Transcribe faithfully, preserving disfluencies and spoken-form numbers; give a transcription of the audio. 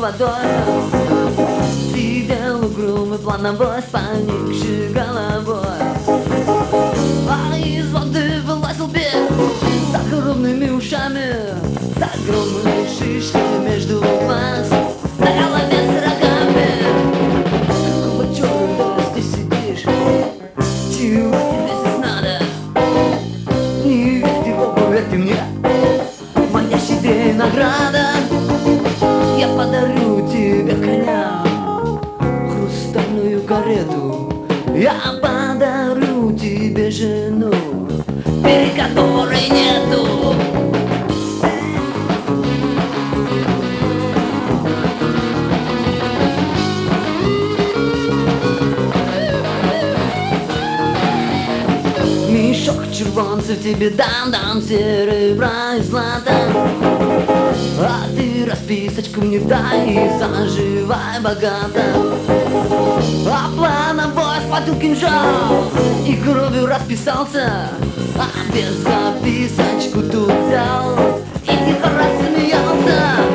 водой. Сидел угрюмый плановой с поникшей головой, а из воды вылазил бег с огромными ушами, с огромными шишками между глаз, на голове с рогами. Какого черта ты здесь сидишь? Чего тебе здесь надо? Не верь его, поверь ты мне, моя себе награда. Я подарю тебе коня, хрустальную карету. Я подарю тебе жену, перед которой нету. Мешок червонцев тебе дам, дам серебра и злата, а ты расписочку мне дай и заживай богато. А плановой спотел кинжал и кровью расписался, а без записочку тут взял и тихо рассмеялся.